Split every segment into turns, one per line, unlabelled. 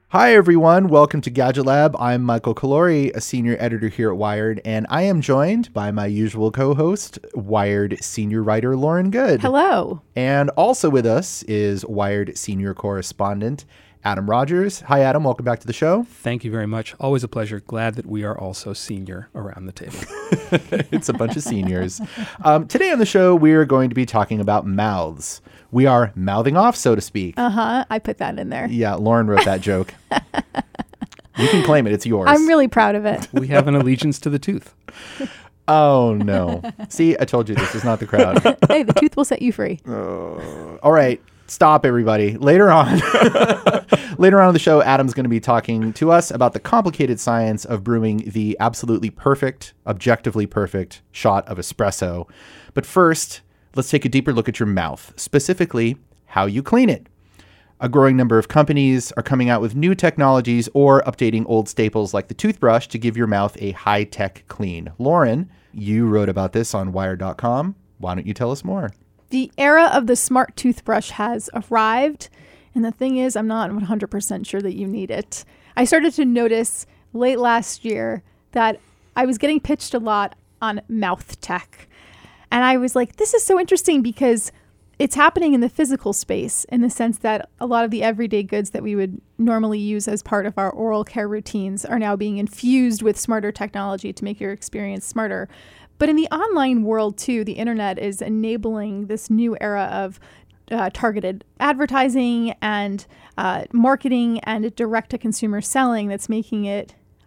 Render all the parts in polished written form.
Hi, everyone. Welcome to Gadget Lab. I'm Michael Calori, a senior editor here at Wired, and I am joined by my usual co-host, Wired senior writer Lauren Good.
Hello.
And also with us is Wired senior correspondent Adam Rogers. Hi, Adam. Welcome back to the show.
Thank you very much. Always a pleasure. Glad that we are also senior around the table.
It's a bunch of seniors. Today on the show, we are going to be talking about mouths. We are mouthing off, so to speak.
I put that in there.
Yeah, Lauren wrote that joke. You can claim it. It's yours.
I'm really proud of it.
We have an allegiance to the tooth.
Oh, no. See, I told you this is not the crowd.
Hey, the tooth will set you free.
All right. Stop, everybody. Later on in the show, Adam's going to be talking to us about the complicated science of brewing the absolutely perfect, objectively perfect shot of espresso. But first, let's take a deeper look at your mouth, specifically how you clean it. A growing number of companies are coming out with new technologies or updating old staples like the toothbrush to give your mouth a high-tech clean. Lauren, you wrote about this on Wired.com. Why don't you tell us more?
The era of the smart toothbrush has arrived. And the thing is, I'm not 100% sure that you need it. I started to notice late last year that I was getting pitched a lot on mouth tech. And I was like, this is so interesting because it's happening in the physical space in the sense that a lot of the everyday goods that we would normally use as part of our oral care routines are now being infused with smarter technology to make your experience smarter. But in the online world, too, the internet is enabling this new era of targeted advertising and marketing and direct-to-consumer selling that's making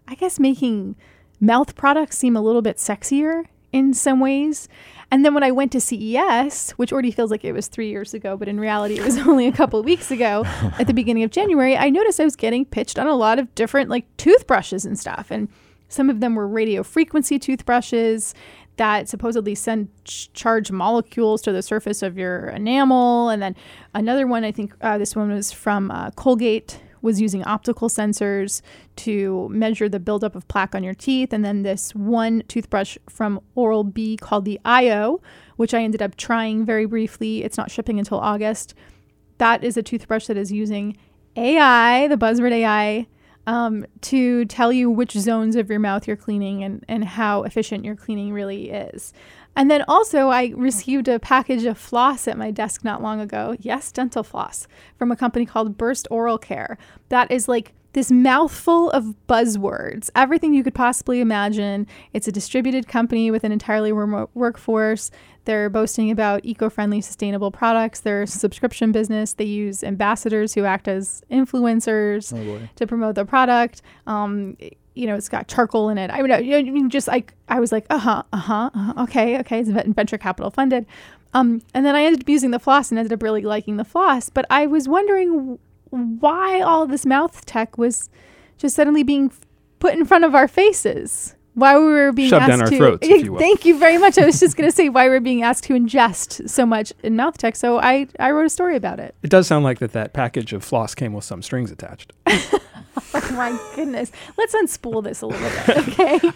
mouth products seem a little bit sexier in some ways. And then when I went to CES, which already feels like it was 3 years ago, but in reality it was only a couple of weeks ago at the beginning of January, I noticed I was getting pitched on a lot of different toothbrushes and stuff. And some of them were radio frequency toothbrushes that supposedly send charged molecules to the surface of your enamel. And then another one, I think this one was from Colgate, was using optical sensors to measure the buildup of plaque on your teeth. And then this one toothbrush from Oral-B called the IO, which I ended up trying very briefly. It's not shipping until August. That is a toothbrush that is using AI, the buzzword AI, to tell you which zones of your mouth you're cleaning and how efficient your cleaning really is. And then also I received a package of floss at my desk not long ago. Yes, dental floss from a company called Burst Oral Care. That is like this mouthful of buzzwords, everything you could possibly imagine. It's a distributed company with an entirely remote workforce. They're boasting about eco-friendly, sustainable products. They're a subscription business. They use ambassadors who act as influencers to promote the product. It's got charcoal in it. I was like, okay. It's venture capital funded. And then I ended up using the floss and ended up really liking the floss. But I was wondering why all of this mouth tech was just suddenly being put in front of our faces. Why we were being
shoved
asked
down our
to,
throats, if you will.
Thank you very much. I was just going to say why we're being asked to ingest so much in mouth tech. So I wrote a story about it.
It does sound like that package of floss came with some strings attached.
Oh my goodness. Let's unspool this a little bit,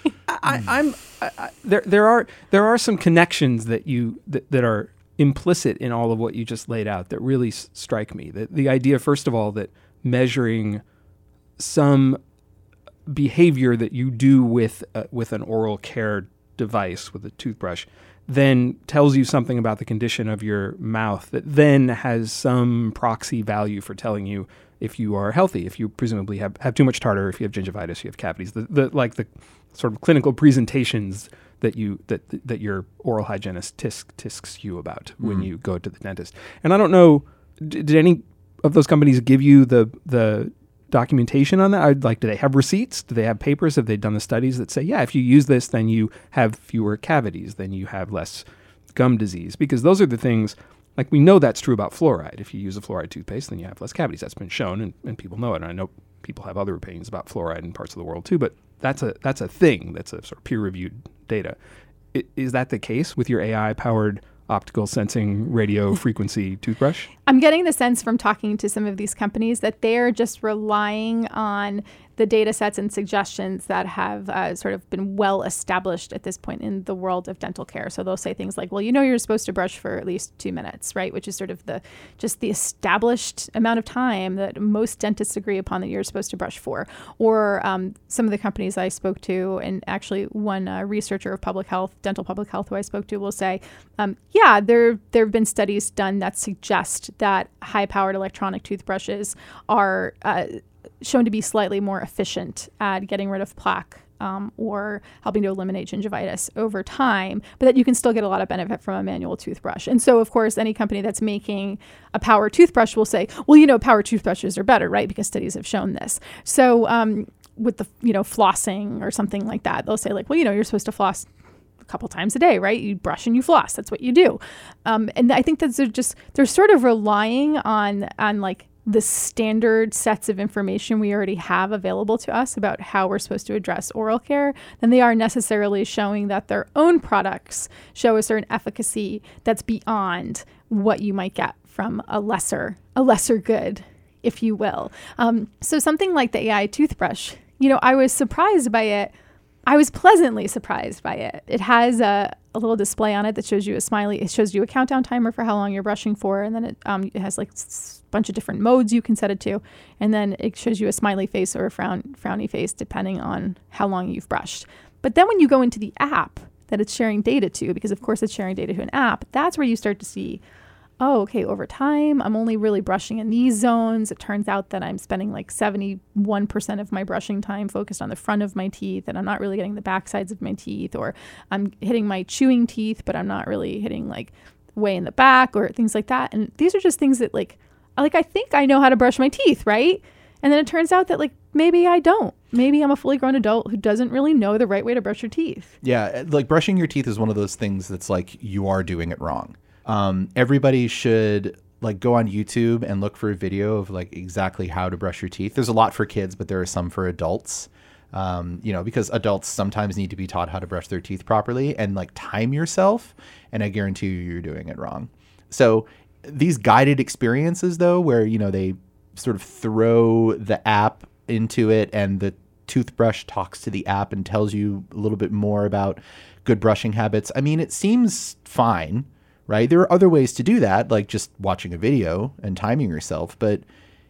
okay?
There are some connections that are implicit in all of what you just laid out that really strike me. The idea, first of all, that measuring some behavior that you do with an oral care device, with a toothbrush, then tells you something about the condition of your mouth that then has some proxy value for telling you if you are healthy, if you presumably have too much tartar, if you have gingivitis, you have cavities, the sort of clinical presentations that your oral hygienist tisks you about when you go to the dentist. And I don't know, did any of those companies give you the documentation on that? Do they have receipts? Do they have papers? Have they done the studies that say, yeah, if you use this, then you have fewer cavities, then you have less gum disease? Because those are the things, we know that's true about fluoride. If you use a fluoride toothpaste, then you have less cavities. That's been shown, and people know it. And I know people have other opinions about fluoride in parts of the world too, but that's a thing. That's a sort of peer-reviewed data. Is that the case with your AI-powered optical sensing radio frequency toothbrush?
I'm getting the sense from talking to some of these companies that they're just relying on the data sets and suggestions that have sort of been well established at this point in the world of dental care. So they'll say things like, well, you're supposed to brush for at least 2 minutes, right? Which is sort of the established amount of time that most dentists agree upon that you're supposed to brush for. Or some of the companies I spoke to, and actually one researcher of dental public health who I spoke to will say, there have been studies done that suggest that high-powered electronic toothbrushes are shown to be slightly more efficient at getting rid of plaque or helping to eliminate gingivitis over time, but that you can still get a lot of benefit from a manual toothbrush. And so, of course, any company that's making a power toothbrush will say, well, power toothbrushes are better, right? Because studies have shown this. So with the, flossing or something like that, they'll say like, well, you're supposed to floss a couple times a day, right? You brush and you floss. That's what you do. And I think that they're sort of relying on like the standard sets of information we already have available to us about how we're supposed to address oral care than they are necessarily showing that their own products show a certain efficacy that's beyond what you might get from a lesser good, if you will. So something like the AI toothbrush, I was surprised by it. I was pleasantly surprised by it. It has a little display on it that shows you a smiley. It shows you a countdown timer for how long you're brushing for, and then it has like bunch of different modes you can set it to, and then it shows you a smiley face or a frowny face depending on how long you've brushed. But then when you go into the app that it's sharing data to, because of course it's sharing data to an app, that's where you start to see, oh, okay, over time, I'm only really brushing in these zones. It turns out that I'm spending like 71% of my brushing time focused on the front of my teeth, and I'm not really getting the back sides of my teeth, or I'm hitting my chewing teeth, but I'm not really hitting like way in the back or things like that. And these are just things that like I think I know how to brush my teeth, right? And then it turns out that like maybe I don't. Maybe I'm a fully grown adult who doesn't really know the right way to brush your teeth.
Yeah, like brushing your teeth is one of those things that's like you are doing it wrong. Everybody should like go on YouTube and look for a video of like exactly how to brush your teeth. There's a lot for kids, but there are some for adults. Because adults sometimes need to be taught how to brush their teeth properly, and like time yourself, and I guarantee you're doing it wrong. So these guided experiences though, where, they sort of throw the app into it and the toothbrush talks to the app and tells you a little bit more about good brushing habits. I mean, it seems fine, right? There are other ways to do that, like just watching a video and timing yourself, but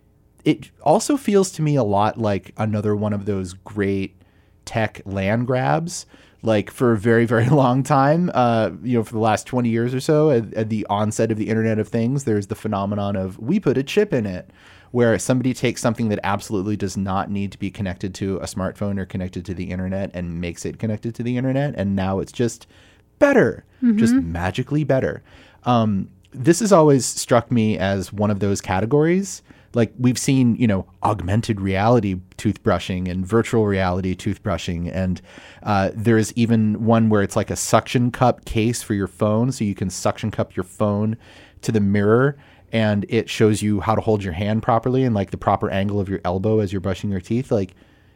it also feels to me a lot like another one of those great tech land grabs. Like for a very, very long time, for the last 20 years or so, at the onset of the Internet of Things, there's the phenomenon of we put a chip in it, where somebody takes something that absolutely does not need to be connected to a smartphone or connected to the internet and makes it connected to the internet. And now it's just better, just magically better. This has always struck me as one of those categories. Like we've seen, augmented reality toothbrushing and virtual reality toothbrushing. And there's even one where it's like a suction cup case for your phone. So you can suction cup your phone to the mirror and it shows you how to hold your hand properly and like the proper angle of your elbow as you're brushing your teeth. Like,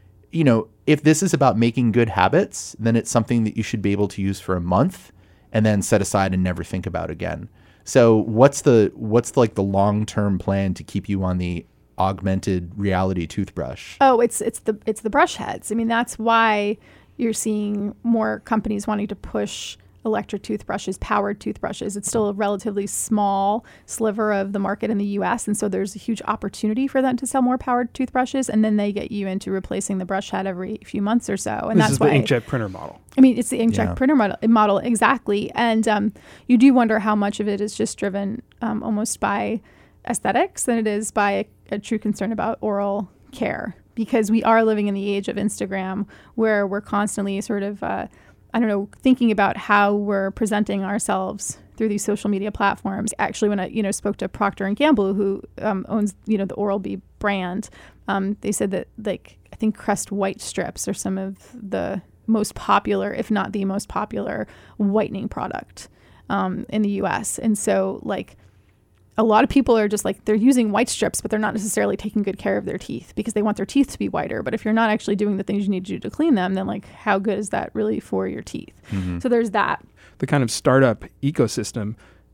if this is about making good habits, then it's something that you should be able to use for a month and then set aside and never think about again. So what's like the long-term plan to keep you on the augmented reality toothbrush?
Oh, it's the brush heads. I mean, that's why you're seeing more companies wanting to push electric toothbrushes, powered toothbrushes. It's still a relatively small sliver of the market in the US. And so there's a huge opportunity for them to sell more powered toothbrushes. And then they get you into replacing the brush head every few months or so. And
this is the inkjet printer model.
I mean, it's the inkjet printer model. Exactly. And you do wonder how much of it is just driven almost by aesthetics than it is by a true concern about oral care. Because we are living in the age of Instagram where we're constantly sort of thinking about how we're presenting ourselves through these social media platforms. Actually, when I spoke to Procter & Gamble, who owns the Oral-B brand, they said that I think Crest White strips are some of the most popular, if not the most popular, whitening product in the U.S. And so a lot of people are just they're using white strips, but they're not necessarily taking good care of their teeth because they want their teeth to be whiter. But if you're not actually doing the things you need to do to clean them, then how good is that really for your teeth? Mm-hmm. So there's that.
The kind of startup ecosystem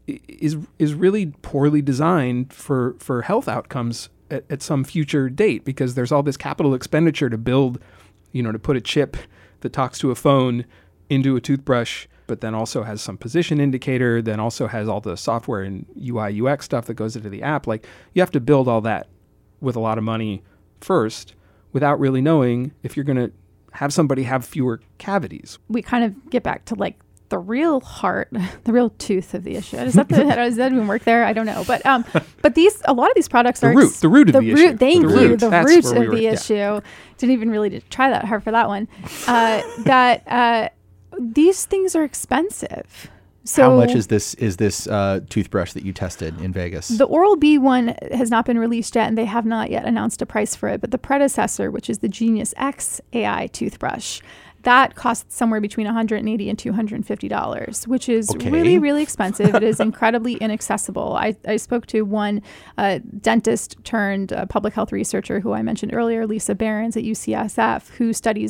is really poorly designed for health outcomes at some future date, because there's all this capital expenditure to build, to put a chip that talks to a phone into a toothbrush, but then also has some position indicator, then also has all the software and UI UX stuff that goes into the app. Like, you have to build all that with a lot of money first without really knowing if you're going to have somebody have fewer cavities.
We kind of get back to like the real heart, the real tooth of the issue. Does that even work there? I don't know. But a lot of these products are
the root of the issue.
Thank you. The root of the
yeah.
issue. Didn't even really try that hard for that one. These things are expensive. So
how much is this toothbrush that you tested in Vegas?
The Oral-B one has not been released yet, and they have not yet announced a price for it. But the predecessor, which is the Genius X AI toothbrush, that costs somewhere between $180 and $250, which is really, really expensive. It is incredibly inaccessible. I spoke to one dentist turned public health researcher who I mentioned earlier, Lisa Behrens at UCSF, who studies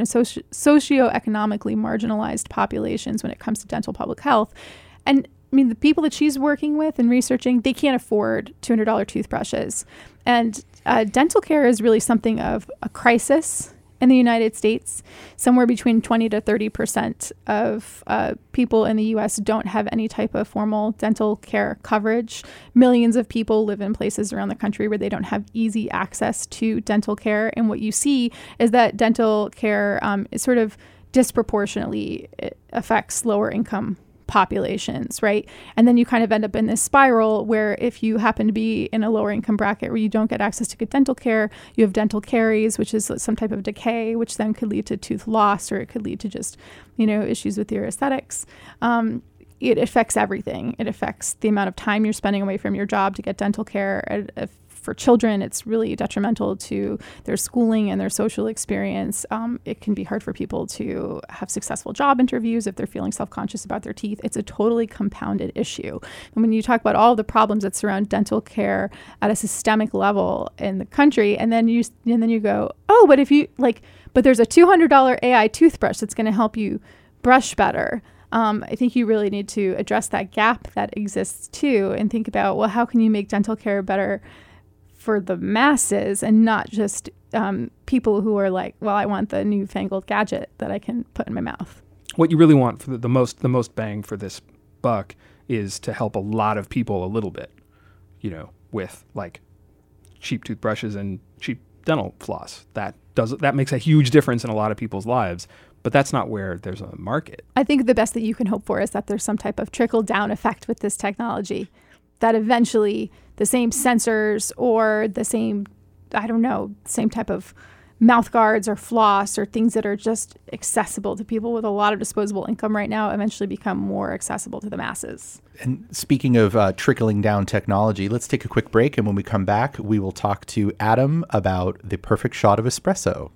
socioeconomically marginalized populations when it comes to dental public health. And I mean, the people that she's working with and researching, they can't afford $200 toothbrushes. And dental care is really something of a crisis in the United States. Somewhere between 20 to 30% of people in the U.S. don't have any type of formal dental care coverage. Millions of people live in places around the country where they don't have easy access to dental care. And what you see is that dental care is sort of disproportionately affects lower income populations, right? And then you kind of end up in this spiral where if you happen to be in a lower income bracket where you don't get access to good dental care, you have dental caries, which is some type of decay, which then could lead to tooth loss, or it could lead to just, issues with your aesthetics. It affects everything. It affects the amount of time you're spending away from your job to get dental care. For children, it's really detrimental to their schooling and their social experience. It can be hard for people to have successful job interviews if they're feeling self-conscious about their teeth. It's a totally compounded issue. And when you talk about all the problems that surround dental care at a systemic level in the country, and then you go, oh, but but there's a $200 AI toothbrush that's going to help you brush better. I think you really need to address that gap that exists too, and think about, well, how can you make dental care better for the masses and not just people who are like, well, I want the newfangled gadget that I can put in my mouth.
What you really want for the most bang for this buck is to help a lot of people a little bit, with like cheap toothbrushes and cheap dental floss. That makes a huge difference in a lot of people's lives. But that's not where there's a market. I
think the best that you can hope for is that there's some type of trickle-down effect with this technology, that eventually the same sensors or the same type of mouth guards or floss or things that are just accessible to people with a lot of disposable income right now eventually become more accessible to the masses.
And speaking of trickling down technology, let's take a quick break. And when we come back, we will talk to Adam about the perfect shot of espresso.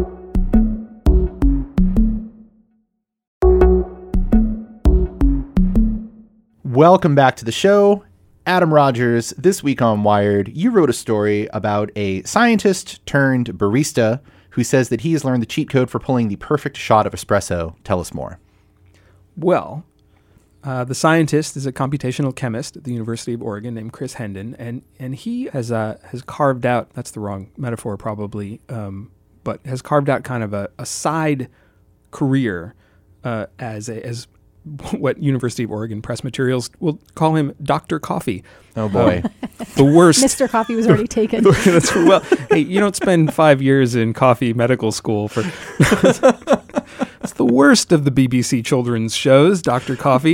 Welcome back to the show. Adam Rogers. This week on Wired, you wrote a story about a scientist turned barista who says that he has learned the cheat code for pulling the perfect shot of espresso. Tell us more.
Well, the scientist is a computational chemist at the University of Oregon named Chris Hendon, and he has carved out, that's the wrong metaphor probably, but has carved out kind of a side career as what University of Oregon press materials will call him Dr. Coffee.
Oh boy.
The worst.
Mr. Coffee was already taken.
Hey, you don't spend 5 years in coffee medical school for... It's the worst of the BBC children's shows, Dr. Coffee.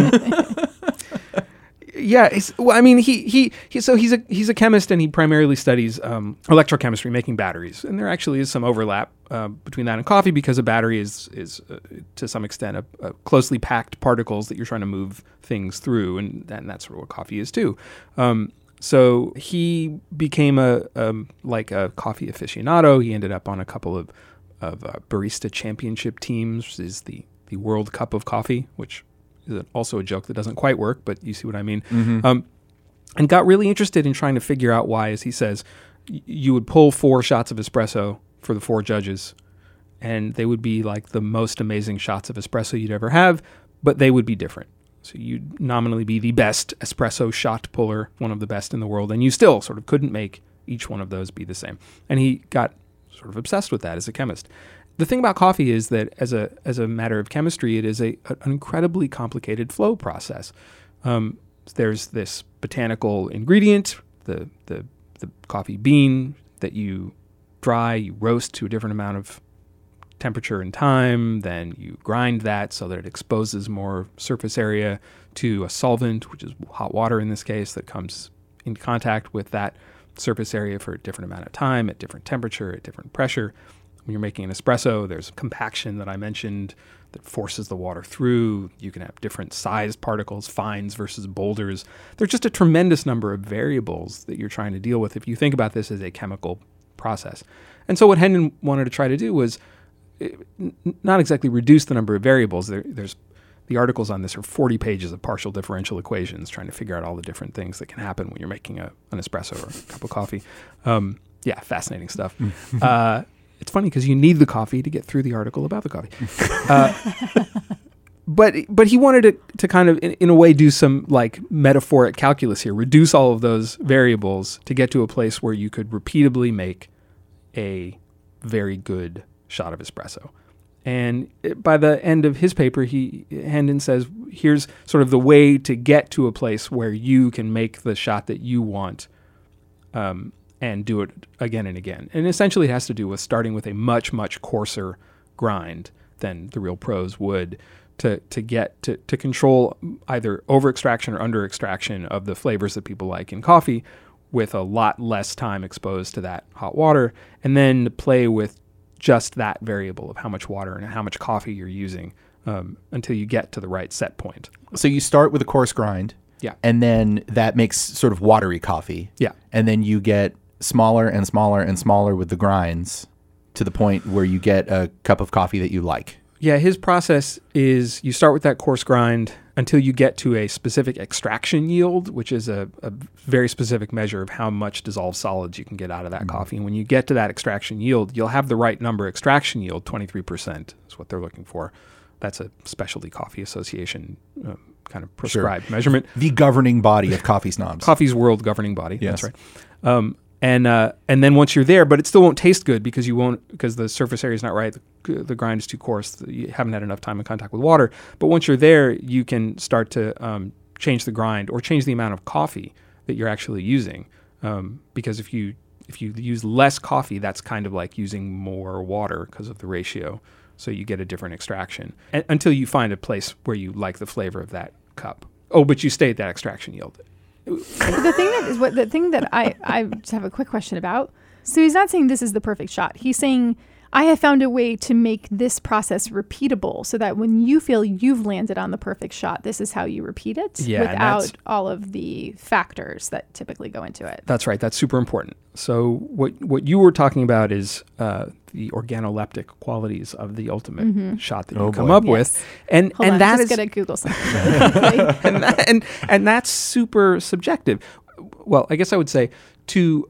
Yeah, he's a chemist, and he primarily studies electrochemistry, making batteries. And there actually is some overlap between that and coffee, because a battery is to some extent a closely packed particles that you're trying to move things through, and that's sort of what coffee is too. So he became a coffee aficionado. He ended up on a couple of barista championship teams, which is the World Cup of Coffee, which is also a joke that doesn't quite work, but you see what I mean. Mm-hmm. And got really interested in trying to figure out why, as he says, you would pull 4 shots of espresso for the 4 judges, and they would be like the most amazing shots of espresso you'd ever have, but they would be different. So you'd nominally be the best espresso shot puller, one of the best in the world, and you still sort of couldn't make each one of those be the same. And he got sort of obsessed with that as a chemist. The thing about coffee is that as a matter of chemistry, it is an incredibly complicated flow process. There's this botanical ingredient, the coffee bean that you dry, you roast to a different amount of temperature and time, then you grind that so that it exposes more surface area to a solvent, which is hot water in this case, that comes in contact with that surface area for a different amount of time, at different temperature, at different pressure. When you're making an espresso, there's compaction that I mentioned that forces the water through. You can have different sized particles, fines versus boulders. There's just a tremendous number of variables that you're trying to deal with if you think about this as a chemical process. And so what Hendon wanted to try to do was not exactly reduce the number of variables. There's the articles on this are 40 pages of partial differential equations trying to figure out all the different things that can happen when you're making an espresso or a cup of coffee. Fascinating stuff. It's funny because you need the coffee to get through the article about the coffee. But he wanted to kind of, in a way, do some like metaphoric calculus here, reduce all of those variables to get to a place where you could repeatably make a very good shot of espresso. And by the end of his paper, Hendon says, here's sort of the way to get to a place where you can make the shot that you want and do it again and again. And essentially it has to do with starting with a much, much coarser grind than the real pros would to get to control either over extraction or under extraction of the flavors that people like in coffee with a lot less time exposed to that hot water, and then to play with just that variable of how much water and how much coffee you're using until you get to the right set point.
So you start with a coarse grind.
Yeah.
And then that makes sort of watery coffee.
Yeah.
And then you get smaller and smaller and smaller with the grinds to the point where you get a cup of coffee that you like.
Yeah, his process is you start with that coarse grind until you get to a specific extraction yield, which is a very specific measure of how much dissolved solids you can get out of that coffee. And when you get to that extraction yield, you'll have the right number. Extraction yield, 23% is what they're looking for. That's a Specialty Coffee Association kind of prescribed measurement.
The governing body of coffee snobs.
Coffee's world governing body.
Yes.
That's right. And then once you're there, but it still won't taste good because the surface area is not right. The grind is too coarse. You haven't had enough time in contact with water. But once you're there, you can start to change the grind or change the amount of coffee that you're actually using. Because if you use less coffee, that's kind of like using more water because of the ratio. So you get a different extraction until you find a place where you like the flavor of that cup. Oh, but you stay at that extraction yield.
The thing that I just have a quick question about. So he's not saying this is the perfect shot. He's saying I have found a way to make this process repeatable so that when you feel you've landed on the perfect shot, this is how you repeat it without all of the factors that typically go into it.
That's right. That's super important. So what you were talking about is the organoleptic qualities of the ultimate shot that you come up with. And
Hold on,
that
just
is
gonna Google something.
and that's super subjective. Well, I guess I would say to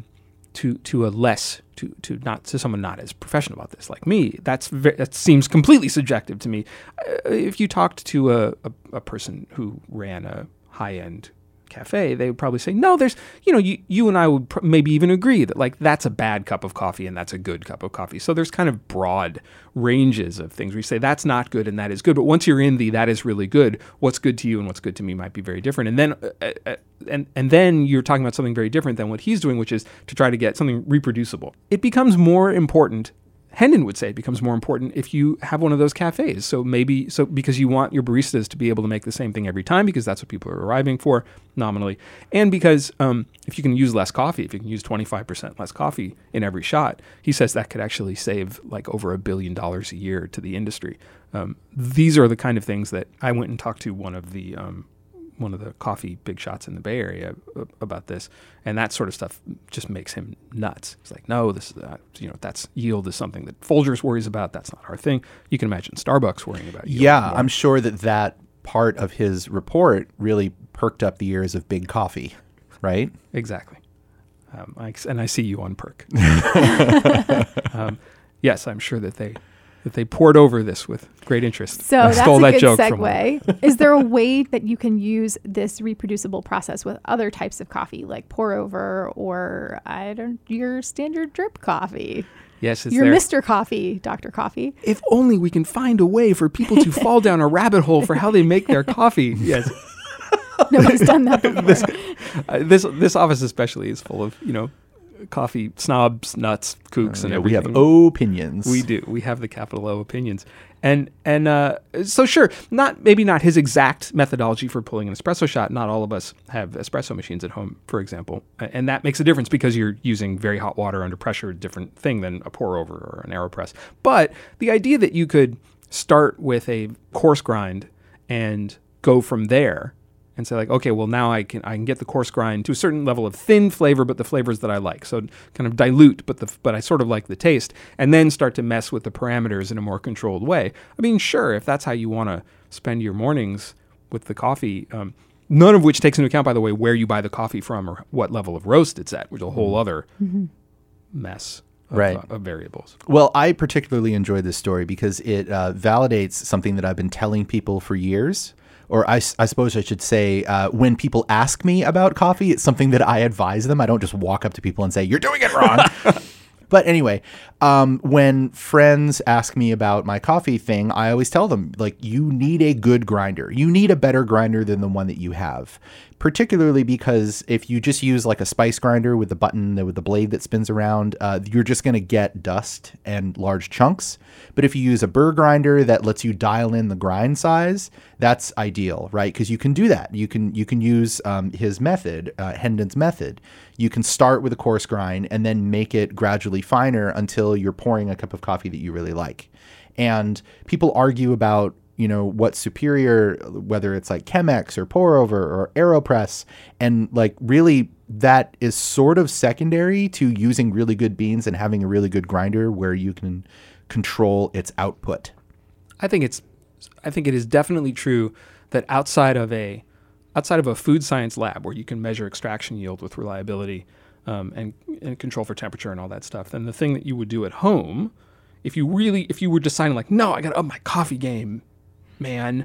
someone not as professional about this like me, that seems completely subjective to me. If you talked to a person who ran a high-end cafe, they would probably say, no, there's, you and I would maybe even agree that like that's a bad cup of coffee and that's a good cup of coffee. So there's kind of broad ranges of things where you say that's not good and that is good. But once you're in that is really good, what's good to you and what's good to me might be very different. And then and then you're talking about something very different than what he's doing, which is to try to get something reproducible. It becomes more important. Hendon would say it becomes more important if you have one of those cafes. So because you want your baristas to be able to make the same thing every time because that's what people are arriving for nominally. And because if you can use less coffee, if you can use 25% less coffee in every shot, he says that could actually save like over $1 billion a year to the industry. These are the kind of things that I went and talked to one of the coffee big shots in the Bay Area about this, and that sort of stuff just makes him nuts. He's like, no, this is that's yield is something that Folgers worries about. That's not our thing. You can imagine Starbucks worrying about yield.
Yeah, I'm sure that part of his report really perked up the ears of Big Coffee, right?
Exactly. And I see you on perk. Yes, I'm sure that that they poured over this with great interest.
So
I
that's
stole
a
that
good
joke from them.
segue. Is there a way that you can use this reproducible process with other types of coffee, like pour over or your standard drip coffee?
Yes, it's
Your
there.
Mr. Coffee, Dr. Coffee.
If only we can find a way for people to fall down a rabbit hole for how they make their coffee. Yes.
Nobody's done that before.
This office especially is full of, coffee snobs, nuts, kooks, and
we
everything.
have opinions.
We do. We have the capital O opinions. And so sure, maybe not his exact methodology for pulling an espresso shot. Not all of us have espresso machines at home, for example. And that makes a difference because you're using very hot water under pressure, a different thing than a pour over or an AeroPress. But the idea that you could start with a coarse grind and go from there and say like, okay, well now I can get the coarse grind to a certain level of thin flavor, but the flavors that I like. So kind of dilute, but I sort of like the taste, and then start to mess with the parameters in a more controlled way. I mean, sure, if that's how you want to spend your mornings with the coffee, none of which takes into account, by the way, where you buy the coffee from or what level of roast it's at, which is a whole other mess of variables.
Well, I particularly enjoy this story because it validates something that I've been telling people for years. Or I suppose I should say, when people ask me about coffee, it's something that I advise them. I don't just walk up to people and say, you're doing it wrong. But anyway, when friends ask me about my coffee thing, I always tell them, like, you need a good grinder. You need a better grinder than the one that you have. Particularly because if you just use like a spice grinder with the button, with the blade that spins around, you're just going to get dust and large chunks. But if you use a burr grinder that lets you dial in the grind size, that's ideal, right? Because you can do that. You can use his method, Hendon's method. You can start with a coarse grind and then make it gradually finer until you're pouring a cup of coffee that you really like. And people argue about what's superior, whether it's like Chemex or pour over or AeroPress. And like really that is sort of secondary to using really good beans and having a really good grinder where you can control its output.
I think it is definitely true that outside of a food science lab where you can measure extraction yield with reliability and control for temperature and all that stuff, then the thing that you would do at home, if you were deciding like, no, I got to up my coffee game, man,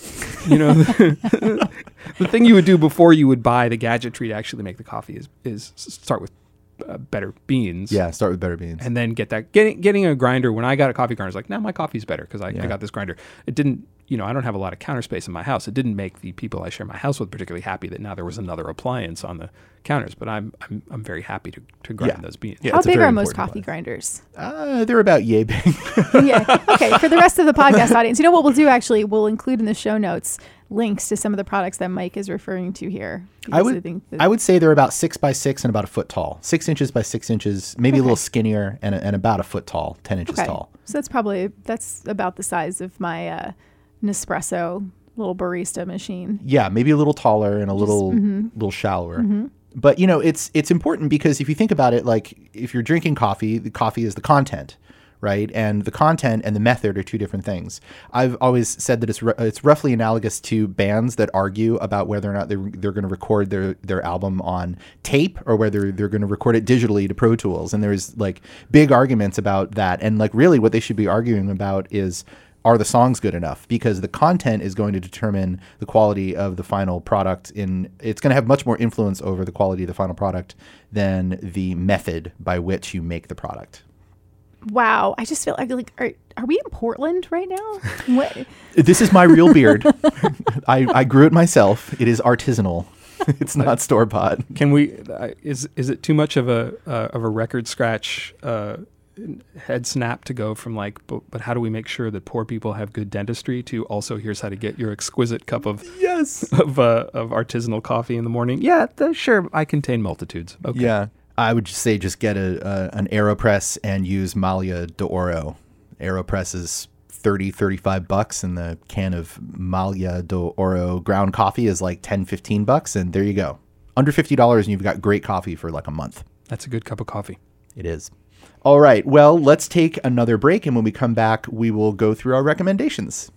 the thing you would do before you would buy the gadgetry to actually make the coffee is start with better beans.
Yeah, start with better beans.
And then getting a grinder. When I got a coffee grinder, I was like, now my coffee's better because I got this grinder. It didn't, I don't have a lot of counter space in my house. It didn't make the people I share my house with particularly happy that now there was another appliance on the counters. But I'm very happy to grind those beans.
Yeah,
how
it's a
big
very
are most
important
coffee
device.
grinders?
They're about yay big.
Yeah. Okay. For the rest of the podcast audience, what we'll do actually, we'll include in the show notes links to some of the products that Mike is referring to here.
I would say they're about 6 by 6 and about a foot tall. 6 inches by 6 inches, maybe a little skinnier and about a foot tall, 10 inches tall.
So that's about the size of my Nespresso little barista machine.
Yeah, maybe a little taller and a little shallower. But it's important because if you think about it, like if you're drinking coffee, the coffee is the content, right? And the content and the method are two different things. I've always said that it's roughly analogous to bands that argue about whether or not they're going to record their album on tape or whether they're going to record it digitally to Pro Tools. And there's like big arguments about that. And like really what they should be arguing about is, are the songs good enough? Because the content is going to determine the quality of the final product. It's going to have much more influence over the quality of the final product than the method by which you make the product.
Wow, I just feel like are we in Portland right now? What?
This is my real beard. I grew it myself. It is artisanal. It's not store bought.
Can we? Is it too much of a record scratch? Head snap to go from like, but how do we make sure that poor people have good dentistry to also here's how to get your exquisite cup of of artisanal coffee in the morning? Yeah, sure. I contain multitudes. Okay.
Yeah, I would just say just get an AeroPress and use Malia d'Oro. AeroPress is $30-$35, and the can of Malia d'Oro ground coffee is like $10-$15, and there you go. Under $50, and you've got great coffee for like a month.
That's a good cup of coffee.
It is. All right. Well, let's take another break. And when we come back, we will go through our recommendations.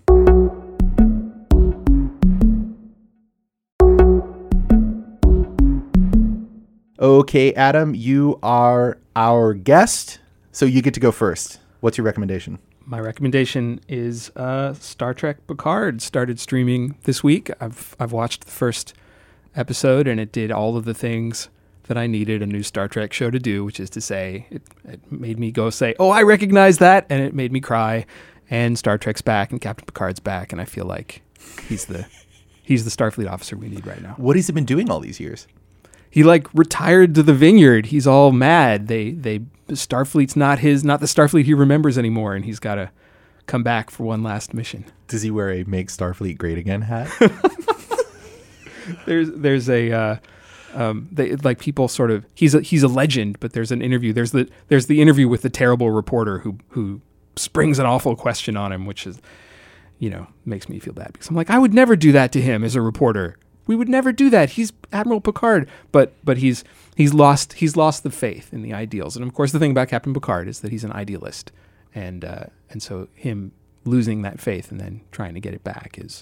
Okay, Adam, you are our guest, so you get to go first. What's your recommendation?
My recommendation is Star Trek Picard started streaming this week. I've watched the first episode, and it did all of the things that I needed a new Star Trek show to do, which is to say, it made me go say, "Oh, I recognize that," and it made me cry. And Star Trek's back, and Captain Picard's back, and I feel like he's the Starfleet officer we need right now.
What has he been doing all these years?
He retired to the Vineyard. He's all mad. Starfleet's not the Starfleet he remembers anymore, and he's got to come back for one last mission.
Does he wear a "Make Starfleet Great Again" hat?
There's a people sort of he's a legend, but there's an interview. There's the interview with the terrible reporter who springs an awful question on him, which is, makes me feel bad because I'm like, I would never do that to him as a reporter. We would never do that. He's Admiral Picard, but he's lost the faith in the ideals. And of course, the thing about Captain Picard is that he's an idealist, and so him losing that faith and then trying to get it back is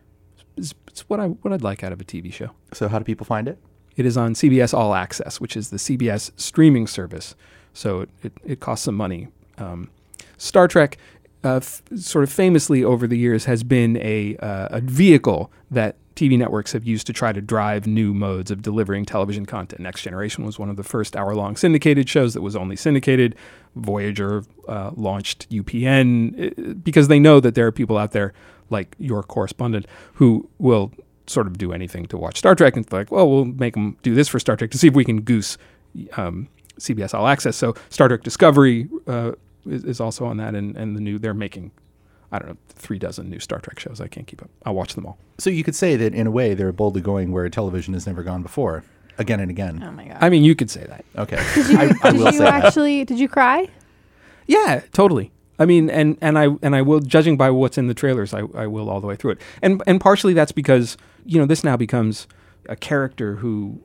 what I'd like out of a TV show.
So how do people find it?
It is on CBS All Access, which is the CBS streaming service. So it costs some money. Star Trek, sort of famously over the years, has been a vehicle that TV networks have used to try to drive new modes of delivering television content. Next Generation was one of the first hour-long syndicated shows that was only syndicated. Voyager launched UPN because they know that there are people out there like your correspondent who will sort of do anything to watch Star Trek, and it's like, well, we'll make them do this for Star Trek to see if we can goose CBS All Access. So Star Trek Discovery is also on that, and they're making, I don't know, 36 new Star Trek shows. I can't keep up. I'll watch them all.
So you could say that in a way they're boldly going where television has never gone before, again and again.
Oh my God.
I mean, you could say that.
Okay.
Did you cry?
Yeah, totally. I mean, and I will, judging by what's in the trailers, I will all the way through it. And partially that's because, this now becomes a character who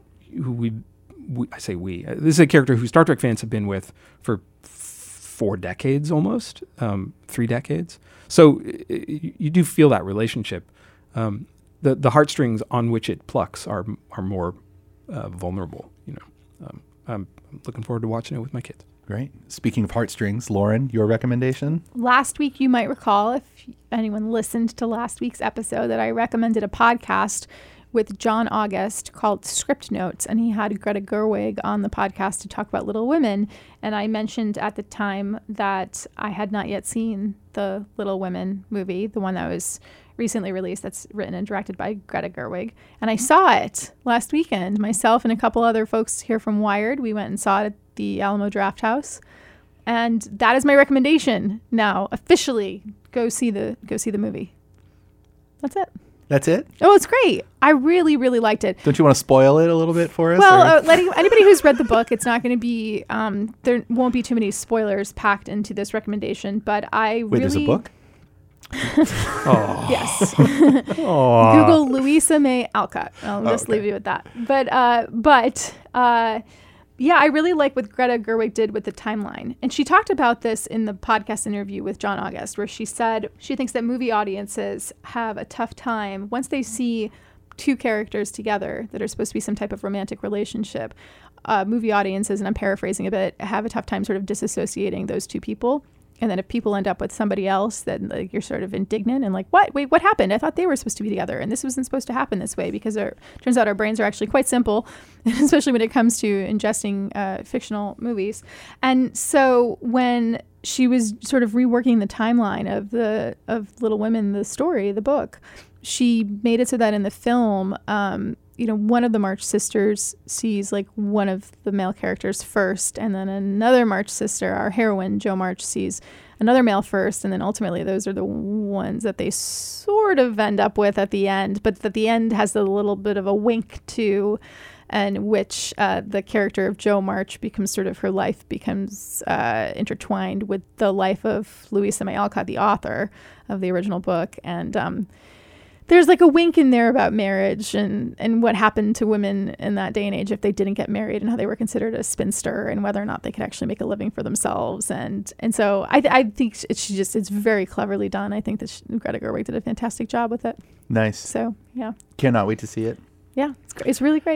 this is a character who Star Trek fans have been with for 4 decades almost, 3 decades. So you do feel that relationship. The heartstrings on which it plucks are more vulnerable. I'm looking forward to watching it with my kids.
Great. Speaking of heartstrings, Lauren, your recommendation?
Last week, you might recall, if anyone listened to last week's episode, that I recommended a podcast with John August called Script Notes, and he had Greta Gerwig on the podcast to talk about Little Women. And I mentioned at the time that I had not yet seen the Little Women movie, the one that was recently released, that's written and directed by Greta Gerwig. And I saw it last weekend. Myself and a couple other folks here from Wired, we went and saw it at the Alamo Drafthouse. And that is my recommendation now. Officially, go see the movie. That's it.
That's it?
Oh, it's great. I really, really liked it.
Don't you want to spoil it a little bit for us?
Well, anybody who's read the book, it's not going to be, there won't be too many spoilers packed into this recommendation, but
Wait, there's a book?
Oh.
Yes. Google Louisa May Alcott. I'll just leave you with that. But yeah, I really like what Greta Gerwig did with the timeline. And she talked about this in the podcast interview with John August, where she said she thinks that movie audiences have a tough time once they see 2 characters together that are supposed to be some type of romantic relationship. Movie audiences, and I'm paraphrasing a bit, have a tough time sort of disassociating those 2 people. And then if people end up with somebody else, then you're sort of indignant and like, what? Wait, what happened? I thought they were supposed to be together, and this wasn't supposed to happen this way, because it turns out our brains are actually quite simple, especially when it comes to ingesting fictional movies. And so when she was sort of reworking the timeline of Little Women, the story, the book, she made it so that in the film, one of the March sisters sees like one of the male characters first, and then another March sister, our heroine, Jo March, sees another male first, and then ultimately those are the ones that they sort of end up with at the end, but that the end has a little bit of a wink to, and which the character of Jo March becomes sort of, her life becomes intertwined with the life of Louisa May Alcott, the author of the original book. And there's like a wink in there about marriage and what happened to women in that day and age if they didn't get married, and how they were considered a spinster, and whether or not they could actually make a living for themselves. And so I think it's very cleverly done. I think that Greta Gerwig did a fantastic job with it.
Nice.
So, yeah.
Cannot wait to see it.
Yeah, it's really great.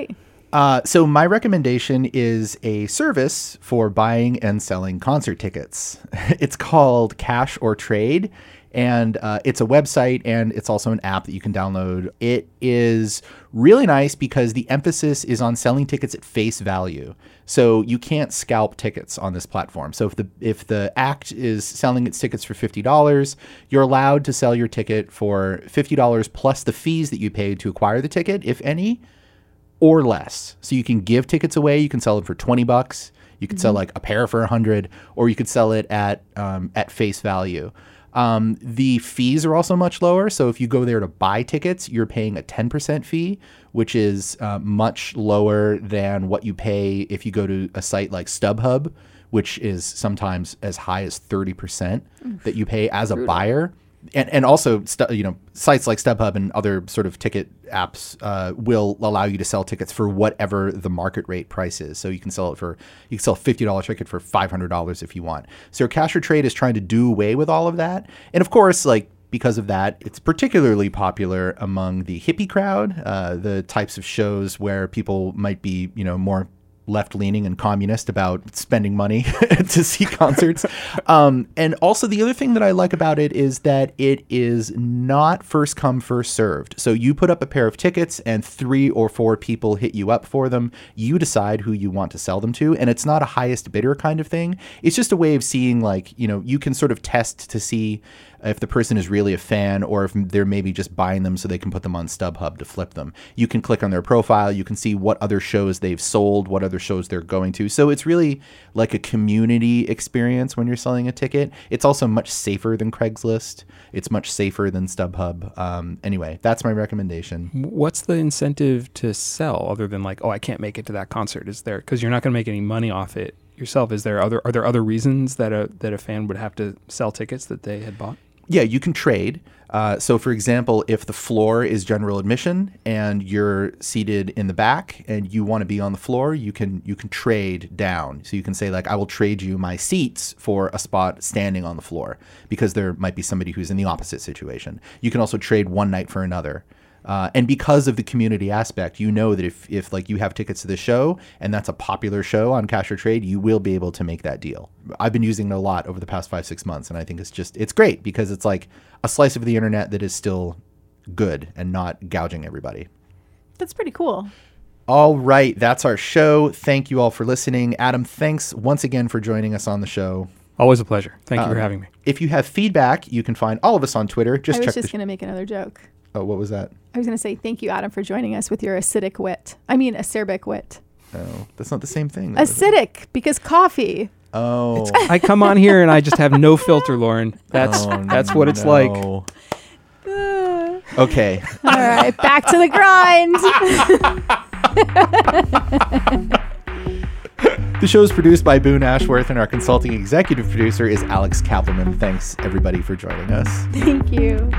So my recommendation is a service for buying and selling concert tickets. It's called Cash or Trade, and it's a website, and it's also an app that you can download. It is really nice because the emphasis is on selling tickets at face value. So you can't scalp tickets on this platform. So if the act is selling its tickets for $50, you're allowed to sell your ticket for $50 plus the fees that you paid to acquire the ticket, if any, or less. So you can give tickets away. You can sell it for $20. You could sell like a pair for $100, or you could sell it at face value. The fees are also much lower. So if you go there to buy tickets, you're paying a 10% fee, which is much lower than what you pay if you go to a site like StubHub, which is sometimes as high as 30% that you pay as a buyer. And also, sites like StubHub and other sort of ticket apps will allow you to sell tickets for whatever the market rate price is. So you can sell a $50 ticket for $500 if you want. So Cash or Trade is trying to do away with all of that. And of course, because of that, it's particularly popular among the hippie crowd, the types of shows where people might be, more left-leaning and communist about spending money to see concerts. And also the other thing that I like about it is that it is not first come, first served. So you put up a pair of tickets and 3 or 4 people hit you up for them. You decide who you want to sell them to. And it's not a highest bidder kind of thing. It's just a way of seeing you can sort of test to see if the person is really a fan or if they're maybe just buying them so they can put them on StubHub to flip them. You can click on their profile. You can see what other shows they've sold, what other shows they're going to. So it's really like a community experience when you're selling a ticket. It's also much safer than Craigslist. It's much safer than StubHub. Anyway, that's my recommendation.
What's the incentive to sell other than I can't make it to that concert? Is there, because you're not going to make any money off it yourself. Are there other reasons that a fan would have to sell tickets that they had bought?
Yeah, you can trade. So, for example, if the floor is general admission and you're seated in the back and you want to be on the floor, you can trade down. So you can say, I will trade you my seats for a spot standing on the floor, because there might be somebody who's in the opposite situation. You can also trade one night for another. And because of the community aspect, that if you have tickets to the show and that's a popular show on Cash or Trade, you will be able to make that deal. I've been using it a lot over the past 5-6 months, and I think it's great because it's like a slice of the internet that is still good and not gouging everybody.
That's pretty cool.
All right, that's our show. Thank you all for listening. Adam, thanks once again for joining us on the show.
Always a pleasure. Thank you for having me.
If you have feedback, you can find all of us on Twitter.
I was just going to make another joke.
Oh, what was that?
I was going to say, thank you, Adam, for joining us with your acerbic wit.
Oh, that's not the same thing.
Acidic, because coffee.
Oh.
I come on here and I just have no filter, Lauren. That's what it's like.
Okay.
All right, back to the grind.
The show is produced by Boone Ashworth, and our consulting executive producer is Alex Kappelman. Thanks, everybody, for joining us.
Thank you.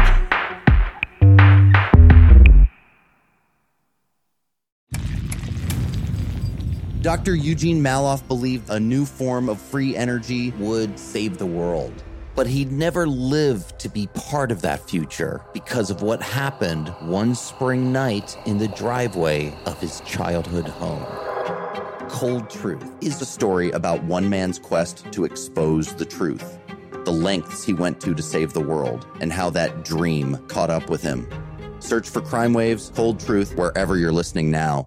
Dr. Eugene Maloff believed a new form of free energy would save the world. But he'd never lived to be part of that future because of what happened one spring night in the driveway of his childhood home. Cold Truth is a story about one man's quest to expose the truth, the lengths he went to save the world, and how that dream caught up with him. Search for Crime Waves, Cold Truth, wherever you're listening now.